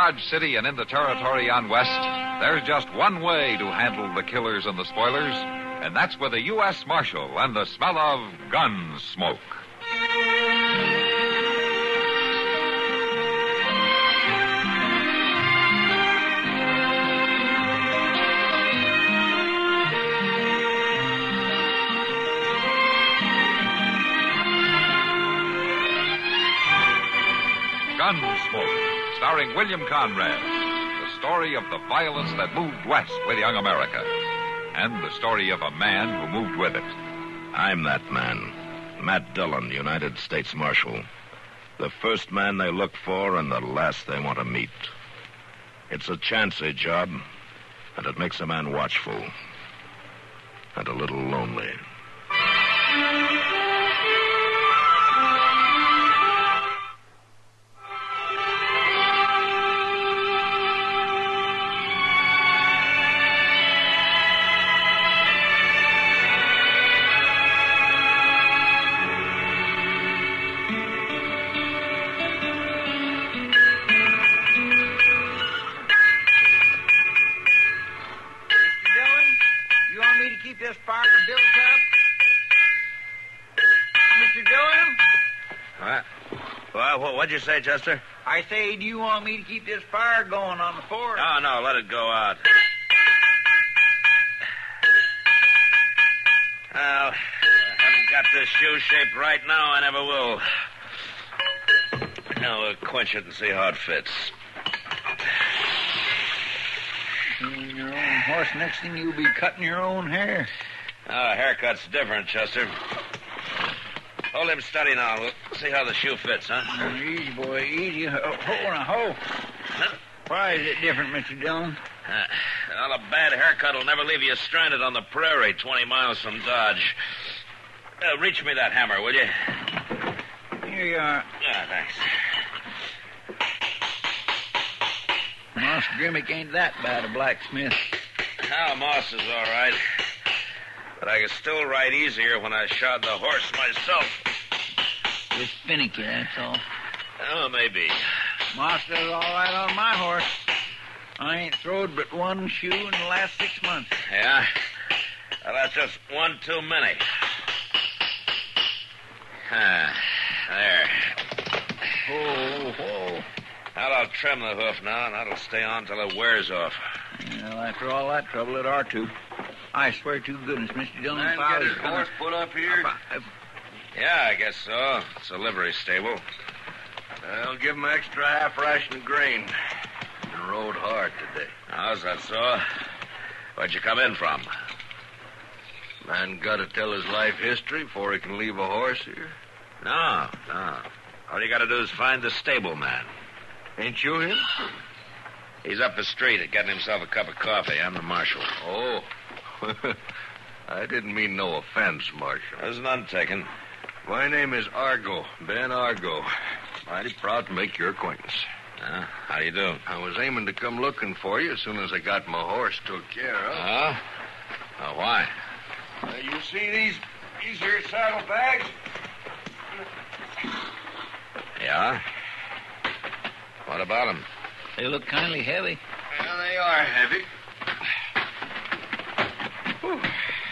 Dodge City and in the territory on west, there's just one way to handle the killers and the spoilers, and that's with a U.S. Marshal and the smell of gun smoke. Gunsmoke, starring William Conrad. The story of the violence that moved west with young America. And the story of a man who moved with it. I'm that man. Matt Dillon, United States Marshal. The first man they look for and the last they want to meet. It's a chancy job, and it makes a man watchful. And a little lonely. This fire built up? Mr. Dillon? What? What'd you say, Chester? I say, do you want me to keep this fire going on the fort? No, let it go out. Well, I haven't got this shoe shaped right now. I never will. Now, we'll quench it and see how it fits. Your own horse, next thing you'll be cutting your own hair. Haircut's different, Chester. Hold him steady now. We'll see how the shoe fits, huh? Easy, boy, easy. Ho. Why is it different, Mr. Dillon? Well, a bad haircut will never leave you stranded on the prairie 20 miles from Dodge. Reach me that hammer, will you? Here you are. Yeah, thanks. Moss Grimmick ain't that bad a blacksmith. Moss is all right. But I could still ride easier when I shod the horse myself. Just finicky, that's all. Oh, maybe. Moss does all right on my horse. I ain't throwed but one shoe in the last 6 months. Yeah? Well, that's just one too many. There. Whoa. Well, I'll trim the hoof now, and that'll stay on till it wears off. Well, after all that trouble, it ought to. I swear to goodness, Mr. Dillon, if I was horse put up here? Yeah, I guess so. It's a livery stable. I'll give him an extra half ration of grain. He rode hard today. How's that so? Where'd you come in from? Man got to tell his life history before he can leave a horse here? No. All you got to do is find the stable man. Ain't you him? He's up the street getting himself a cup of coffee. I'm the marshal. Oh. I didn't mean no offense, Marshal. There's none taken. My name is Argo, Ben Argo. Mighty proud to make your acquaintance. How do you do? I was aiming to come looking for you as soon as I got my horse took care of. Why? You see these here saddlebags? Yeah? What about them? They look kindly heavy. Well, they are heavy. Whew.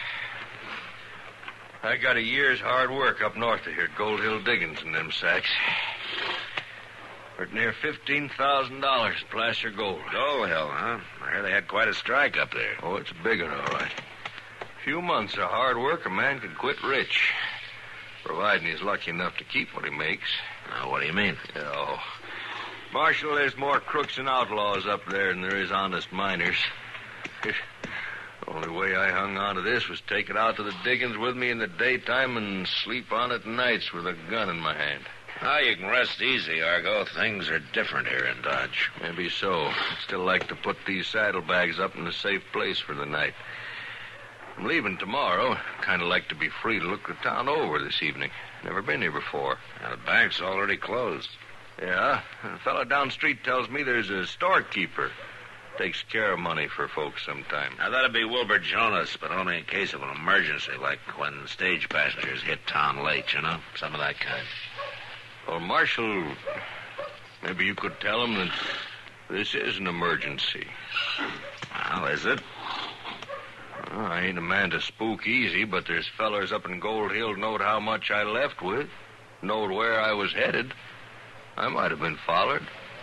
I got a year's hard work up north of here at Gold Hill Diggings in them sacks. For near $15,000 placer gold. Gold Hill, huh? I heard they had quite a strike up there. Oh, it's a big one, all right. A few months of hard work, a man could quit rich. Providing he's lucky enough to keep what he makes. Now, what do you mean? Oh, Marshal, there's more crooks and outlaws up there than there is honest miners. The only way I hung on to this was take it out to the diggings with me in the daytime and sleep on it nights with a gun in my hand. Now, you can rest easy, Argo. Things are different here in Dodge. Maybe so. I'd still like to put these saddlebags up in a safe place for the night. I'm leaving tomorrow. Kind of like to be free to look the town over this evening. Never been here before. Now, the bank's already closed. Yeah? A fellow down the street tells me there's a storekeeper. Takes care of money for folks sometime. Now, that'd be Wilbur Jonas, but only in case of an emergency, like when stage passengers hit town late, you know? Some of that kind. Well, Marshal, maybe you could tell him that This is an emergency. Well, is it? Well, I ain't a man to spook easy, but there's fellers up in Gold Hill knowed how much I left with, knowed where I was headed. I might have been followed.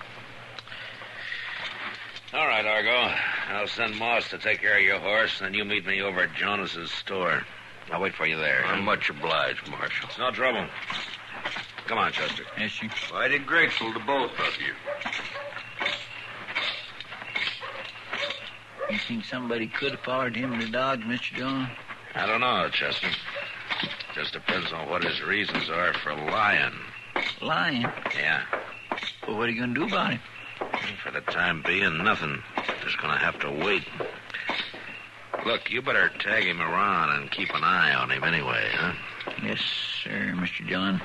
All right, Argo. I'll send Moss to take care of your horse, and then you meet me over at Jonas's store. I'll wait for you there. I'm much obliged, Marshal. It's no trouble. Come on, Chester. Yes, sir. Mighty grateful to both of you. You think somebody could have followed him to Dodge, Mr. Dillon? I don't know, Chester. Just depends on what his reasons are for lying. Lying? Yeah. Well, what are you going to do about it? For the time being, nothing. Just gonna have to wait. Look, you better tag him around and keep an eye on him anyway, huh? Yes, sir, Mr. Dillon.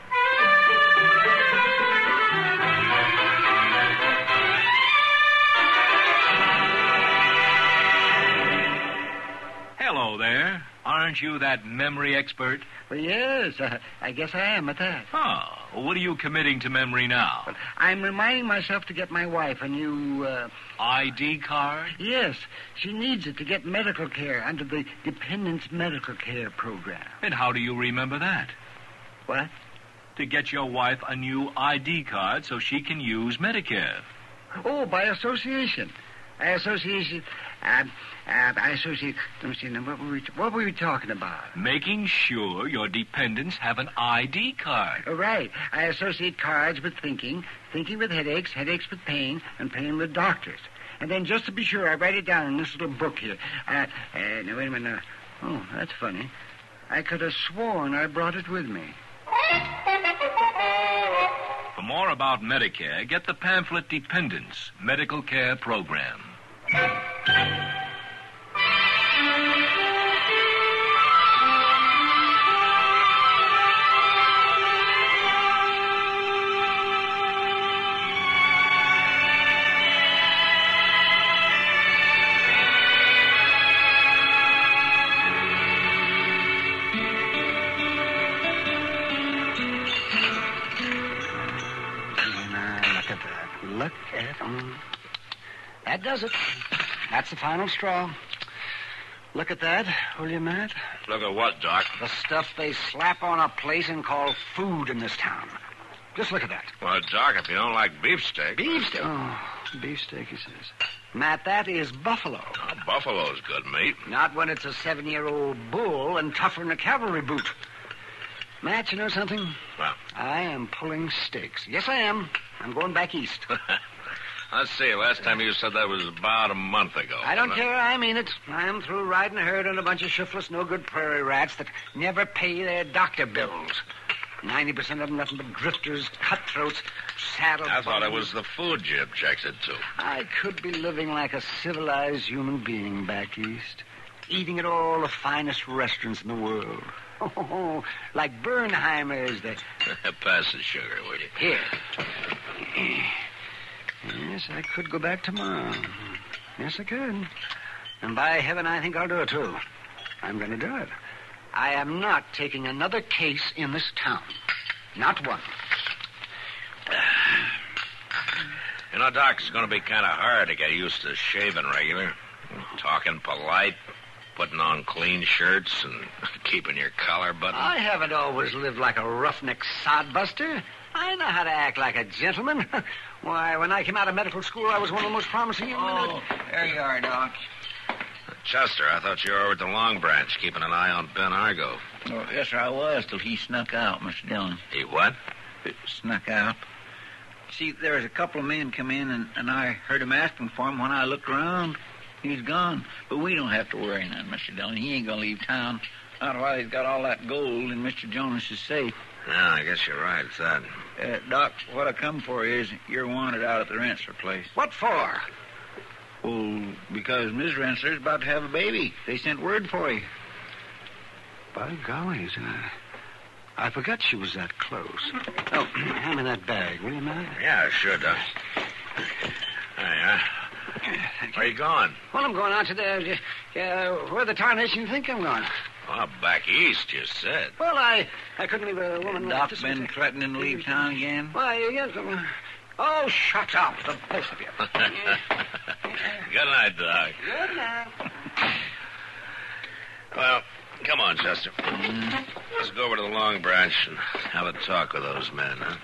Hello there. Aren't you that memory expert? Well, yes, I guess I am at that. Oh, what are you committing to memory now? I'm reminding myself to get my wife a new, ID card? Yes, she needs it to get medical care under the Dependents Medical Care Program. And how do you remember that? What? To get your wife a new ID card so she can use Medicare. Oh, by association. I associate. Let me see. Now, what were we talking about? Making sure your dependents have an ID card. Oh, right. I associate cards with thinking with headaches, headaches with pain, and pain with doctors. And then, just to be sure, I write it down in this little book here. Now, wait a minute. Oh, that's funny. I could have sworn I brought it with me. For more about Medicare, get the pamphlet Dependents Medical Care Program. Look at that does it. That's the final straw. Look at that, will you, Matt? Look at what, Doc? The stuff they slap on a plate and call food in this town. Just look at that. Well, Doc, if you don't like beefsteak... Beefsteak? Oh, beefsteak, he says. Matt, that is buffalo. Oh, buffalo's good meat. Not when it's a 7-year-old bull and tougher than a cavalry boot. Matt, you know something? Well? I am pulling stakes. Yes, I am. I'm going back east. Let's see. Last time you said that was about a month ago. I don't care. I mean it. I'm through riding herd on a bunch of shiftless, no-good prairie rats that never pay their doctor bills. 90% of them nothing but drifters, cutthroats, saddle I thought it was the food you objected to. I could be living like a civilized human being back east, eating at all the finest restaurants in the world. Oh, like Bernheimer's. Pass the sugar, will you? Here. Yes, I could go back tomorrow. Yes, I could. And by heaven, I think I'll do it, too. I'm going to do it. I am not taking another case in this town. Not one. You know, Doc, it's going to be kind of hard to get used to shaving regular. Talking polite, putting on clean shirts, and keeping your collar buttoned. I haven't always lived like a roughneck sodbuster. I know how to act like a gentleman. Why, when I came out of medical school, I was one of the most promising young men. Oh, there you are, Doc. Chester, I thought you were over at the Long Branch, keeping an eye on Ben Argo. Oh, yes, sir, I was, till he snuck out, Mr. Dillon. He what? Snuck out. See, there was a couple of men come in, and I heard him asking for him. When I looked around, he's gone. But we don't have to worry none, Mr. Dillon. He ain't going to leave town. Not while he's got all that gold in Mr. Jonas's safe. Yeah, I guess you're right, it's that. Doc, what I come for is you're wanted out at the Rensselaer place. What for? Well, because Miss Rensselaer's about to have a baby. They sent word for you. By golly, I forgot she was that close. Oh, hand me that bag, will you, Matt? Yeah, sure, Doc. There Where you going? Well, I'm going out to the... where the tarnation you think I'm going? Oh, back east, you said. Well, I couldn't leave a woman... Doc been threatening to leave town again? Why, yes, Oh, shut up, the both of you. Good night, Doc. Good night. Well, come on, Chester. Let's go over to the Long Branch and have a talk with those men, huh?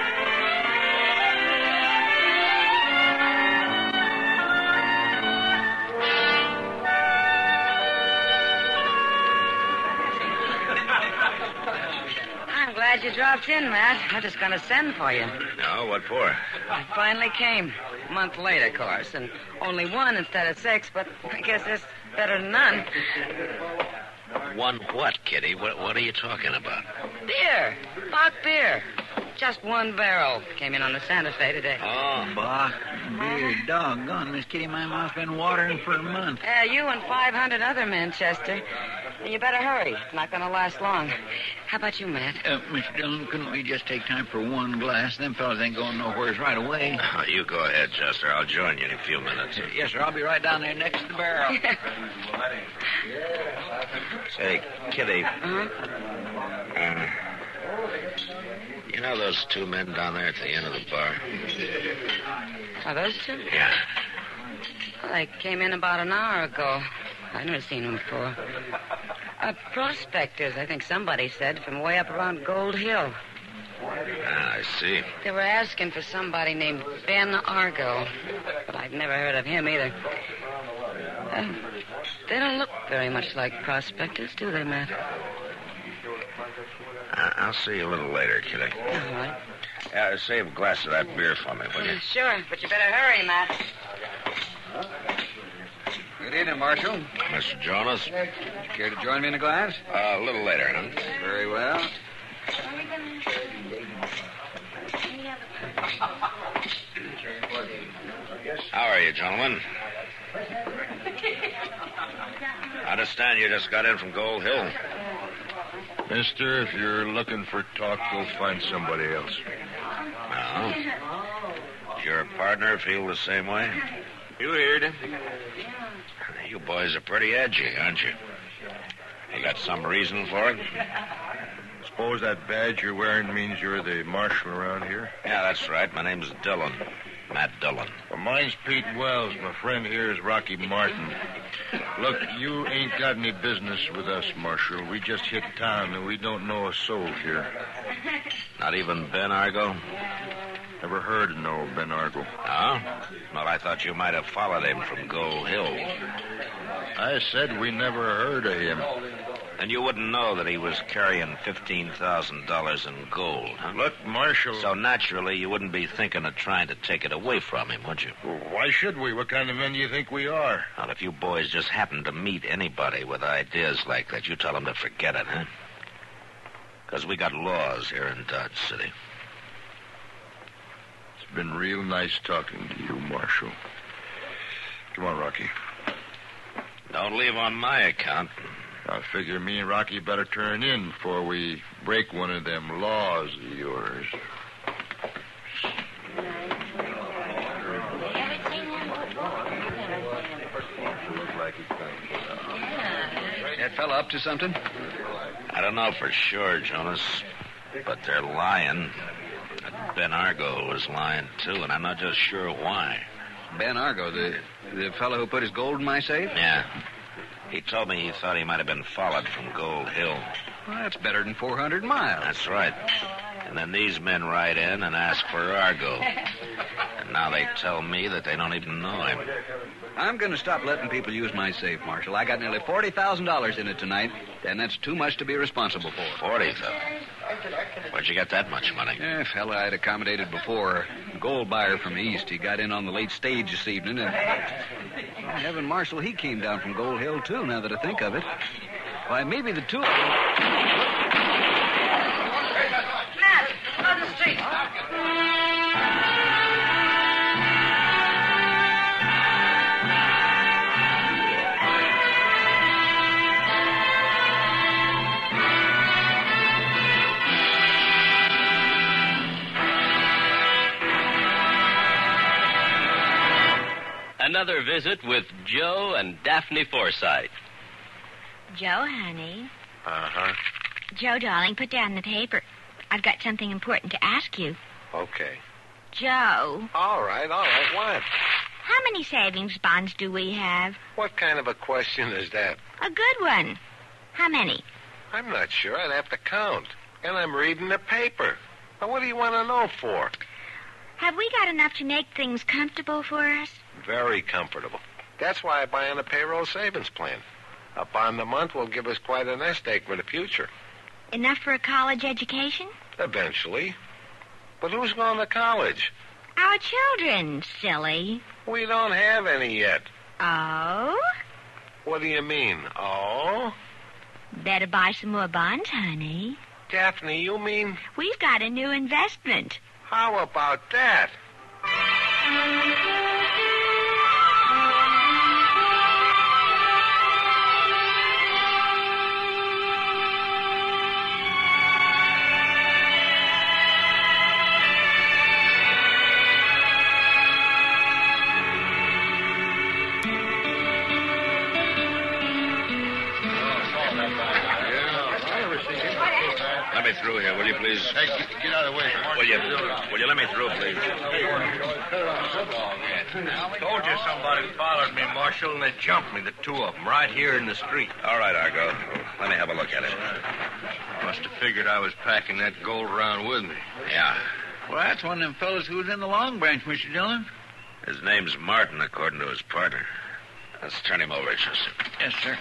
I'm glad you dropped in, Matt. I was just going to send for you. No, what for? I finally came. A month late, of course, and only one instead of 6, but I guess that's better than none. One what, Kitty? What are you talking about? Beer. Bach beer. Just one barrel. Came in on the Santa Fe today. Oh. Bach, beer, doggone. Miss Kitty, my mouth's been watering for a month. You and 500 other men, Chester. You better hurry. It's not going to last long. How about you, Matt? Mr. Dillon, couldn't we just take time for one glass? Them fellas ain't going nowheres right away. Oh, you go ahead, Chester. I'll join you in a few minutes. Yes, sir. I'll be right down there next to the barrel. Say, Kitty. Uh-huh. You know those two men down there at the end of the bar? Are those two? Yeah. Well, they came in about an hour ago. I've never seen them before. Prospectors, I think somebody said, from way up around Gold Hill. Ah, I see. They were asking for somebody named Ben Argo, but I've never heard of him either. They don't look very much like prospectors, do they, Matt? I'll see you a little later, Kitty. All right. Save a glass of that beer for me, will you? Sure, but you better hurry, Matt. Good evening, Marshal. Mr. Jonas? Would you care to join me in a glass? A little later, huh? Very well. How are you, gentlemen? I understand you just got in from Gold Hill. Mister, if you're looking for talk, go find somebody else. No? Does your partner feel the same way? You heard. You boys are pretty edgy, aren't you? You got some reason for it? Suppose that badge you're wearing means you're the marshal around here? Yeah, that's right. My name's Dillon. Matt Dillon. Well, mine's Pete Wells. My friend here is Rocky Martin. Look, you ain't got any business with us, Marshal. We just hit town, and we don't know a soul here. Not even Ben Argo? Never heard of no Ben Argo. Oh? Well, I thought you might have followed him from Gold Hill. I said we never heard of him. And you wouldn't know that he was carrying $15,000 in gold, huh? Look, Marshal... So naturally, you wouldn't be thinking of trying to take it away from him, would you? Well, why should we? What kind of men do you think we are? Well, if you boys just happen to meet anybody with ideas like that, you tell them to forget it, huh? Because we got laws here in Dodge City. It's been real nice talking to you, Marshal. Come on, Rocky. Don't leave on my account. I figure me and Rocky better turn in before we break one of them laws of yours. That fella up to something? I don't know for sure, Jonas, but they're lying. Ben Argo was lying, too, and I'm not just sure why. Ben Argo, the fellow who put his gold in my safe? Yeah. He told me he thought he might have been followed from Gold Hill. Well, that's better than 400 miles. That's right. And then these men ride in and ask for Argo. And now they tell me that they don't even know him. I'm going to stop letting people use my safe, Marshal. I got nearly $40,000 in it tonight, and that's too much to be responsible for. 40,000? Where'd you get that much money? Yeah, fella I'd accommodated before. A gold buyer from the east. He got in on the late stage this evening, and... Well, Heaven Marshal, he came down from Gold Hill, too, now that I think of it. Why, maybe the two of them... Matt, on the street. Another visit with Joe and Daphne Forsythe. Joe, honey. Uh-huh. Joe, darling, put down the paper. I've got something important to ask you. Okay. Joe, All right. What? how many savings bonds do we have? What kind of a question is that? A good one. How many? I'm not sure. I'd have to count. And I'm reading the paper. Now, what do you want to know for? Have we got enough to make things comfortable for us? Very comfortable. That's why I buy on a payroll savings plan. Up on the month will give us quite a nest egg for the future. Enough for a college education? Eventually. But who's going to college? Our children, silly. We don't have any yet. Oh? What do you mean, oh? Better buy some more bonds, honey. Daphne, you mean... We've got a new investment. How about that? Let me through here, will you, please? Hey, get out of the way. Will you let me through, please? Told you somebody followed me, Marshal, and they jumped me, the two of them, right here in the street. All right, Argo. Let me have a look at it. Must have figured I was packing that gold around with me. Yeah. Well, that's one of them fellas who was in the Long Branch, Mr. Dillon. His name's Martin, according to his partner. Let's turn him over, Chester. Yes, sir.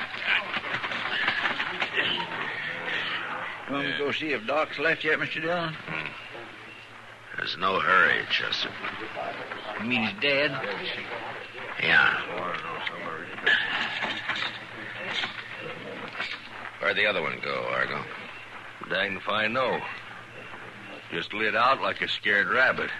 You want me to go see if Doc's left yet, Mr. Dillon? There's no hurry, Chester. You mean he's dead? Yeah. Where'd the other one go, Argo? Dang if I know. Just lit out like a scared rabbit.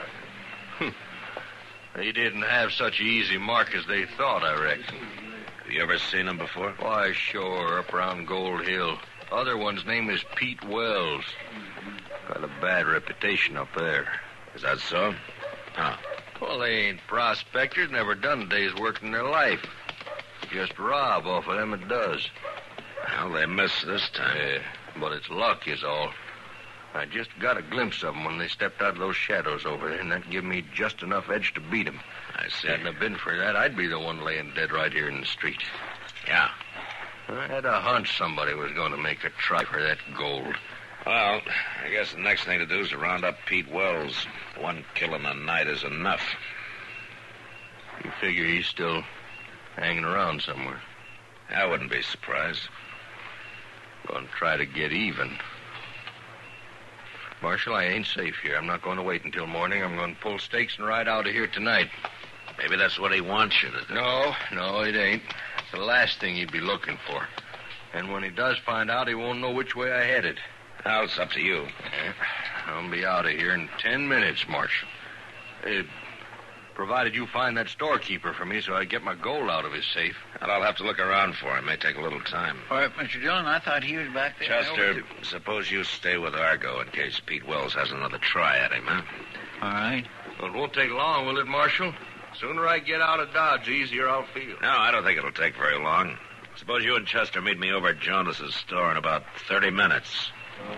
They didn't have such an easy mark as they thought, I reckon. Have you ever seen him before? Why, sure, up around Gold Hill. Other one's name is Pete Wells. Got a bad reputation up there. Is that so? Huh. Well, they ain't prospectors, never done a day's work in their life. Just rob off of them it does. Well, they missed this time. Yeah, but it's luck is all. I just got a glimpse of them when they stepped out of those shadows over there, and that gave me just enough edge to beat them. I see. Hadn't it been for that, I'd be the one laying dead right here in the street. Yeah. I had a hunch somebody was going to make a try for that gold. Well, I guess the next thing to do is to round up Pete Wells. One kill in a night is enough. You figure he's still hanging around somewhere. I wouldn't be surprised. Going to try to get even. Marshal, I ain't safe here. I'm not going to wait until morning. I'm going to pull stakes and ride out of here tonight. Maybe that's what he wants you to do. No, it ain't. It's the last thing he'd be looking for. And when he does find out, he won't know which way I headed. Now, it's up to you. Yeah, I'll be out of here in 10 minutes, Marshal. Provided you find that storekeeper for me so I get my gold out of his safe. And I'll have to look around for him. May take a little time. All right, Mr. Dillon, I thought he was back there. Chester, suppose you stay with Argo in case Pete Wells has another try at him, huh? All right. Well, it won't take long, will it, Marshal? Sooner I get out of Dodge, the easier I'll feel. No, I don't think it'll take very long. Suppose you and Chester meet me over at Jonas's store in about 30 minutes.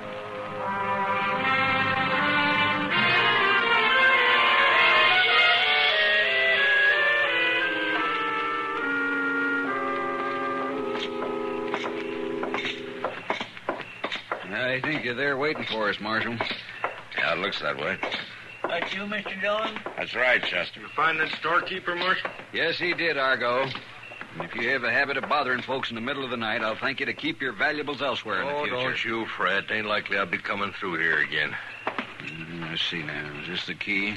I think you're there waiting for us, Marshal. Yeah, it looks that way. That's you, Mr. Dillon? That's right, Chester. You find that storekeeper, Marshal? Yes, he did, Argo. And if you have a habit of bothering folks in the middle of the night, I'll thank you to keep your valuables elsewhere in the future. Don't you fret. Ain't likely I'll be coming through here again. Let's see now. Is this the key?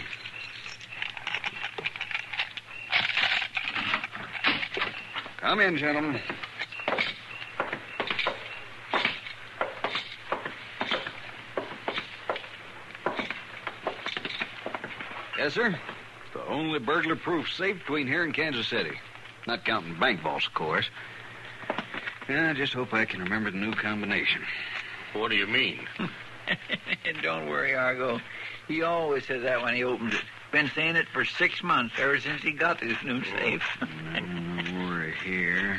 Come in, gentlemen. Yes, sir. The only burglar-proof safe between here and Kansas City. Not counting bank vaults, of course. Yeah, I just hope I can remember the new combination. What do you mean? Don't worry, Argo. He always says that when he opens it. Been saying it for 6 months, ever since he got this new safe. We're here.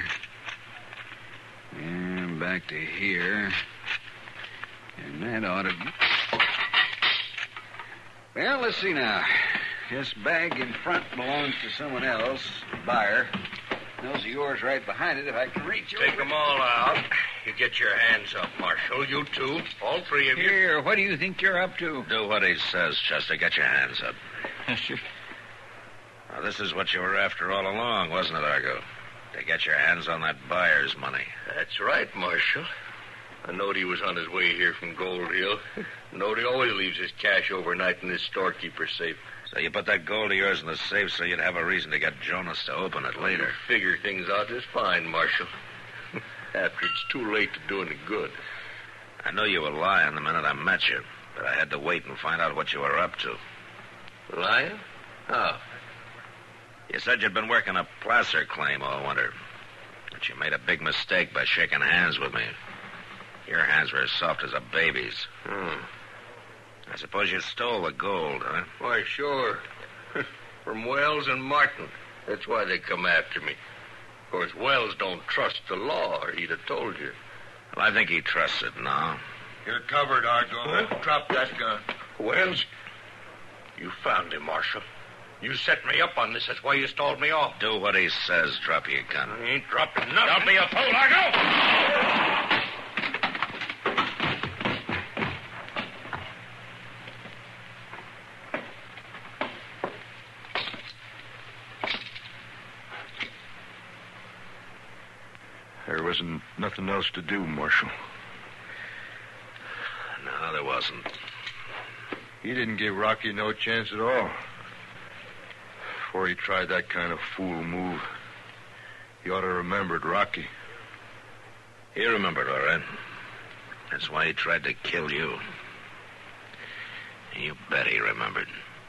And back to here. And that ought to... Well, let's see now. This bag in front belongs to someone else, buyer. Those are yours right behind it if I can reach you. Take them all out. You get your hands up, Marshal. You two. All three of you. Here, what do you think you're up to? Do what he says, Chester. Get your hands up. Now, this is what you were after all along, wasn't it, Argo? To get your hands on that buyer's money. That's right, Marshal. I knowed he was on his way here from Gold Hill. Knowed he always leaves his cash overnight in his storekeeper's safe. So you put that gold of yours in the safe so you'd have a reason to get Jonas to open it later. Figure things out just fine, Marshal. After it's too late to do any good. I knew you were lying the minute I met you, but I had to wait and find out what you were up to. Lying? How? You said you'd been working a placer claim all winter. But you made a big mistake by shaking hands with me. Your hands were as soft as a baby's. I suppose you stole the gold, huh? Why, sure. From Wells and Martin. That's why they come after me. Of course, Wells don't trust the law, or he'd have told you. Well, I think he trusts it now. You're covered, Argo. Drop that gun. Wells, you found him, Marshal. You set me up on this. That's why you stalled me off. Do what he says. Drop your gun. I ain't dropping nothing. Don't be a fool, Argo! There wasn't nothing else to do, Marshal. No, there wasn't. He didn't give Rocky no chance at all. Before he tried that kind of fool move, he ought to have remembered Rocky. He remembered, all right. That's why he tried to kill you. You bet he remembered.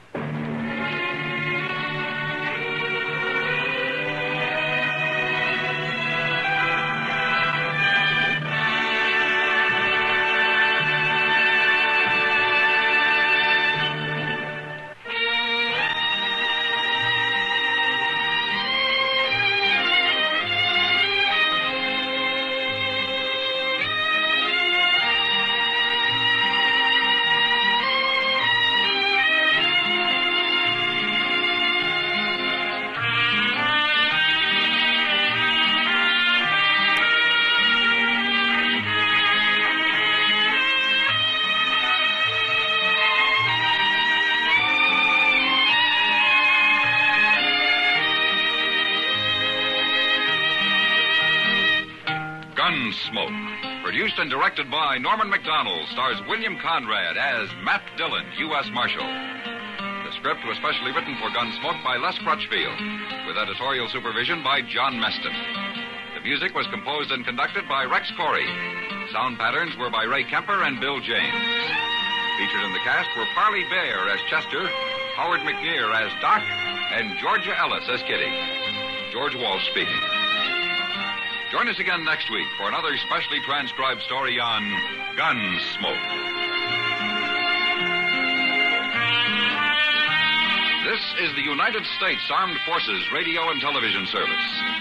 Gunsmoke. Produced and directed by Norman McDonald, stars William Conrad as Matt Dillon, U.S. Marshal. The script was specially written for Gunsmoke by Les Crutchfield, with editorial supervision by John Meston. The music was composed and conducted by Rex Corey. Sound patterns were by Ray Kemper and Bill James. Featured in the cast were Parley Bear as Chester, Howard McNear as Doc, and Georgia Ellis as Kitty. George Walsh speaking. Join us again next week for another specially transcribed story on Gunsmoke. This is the United States Armed Forces Radio and Television Service.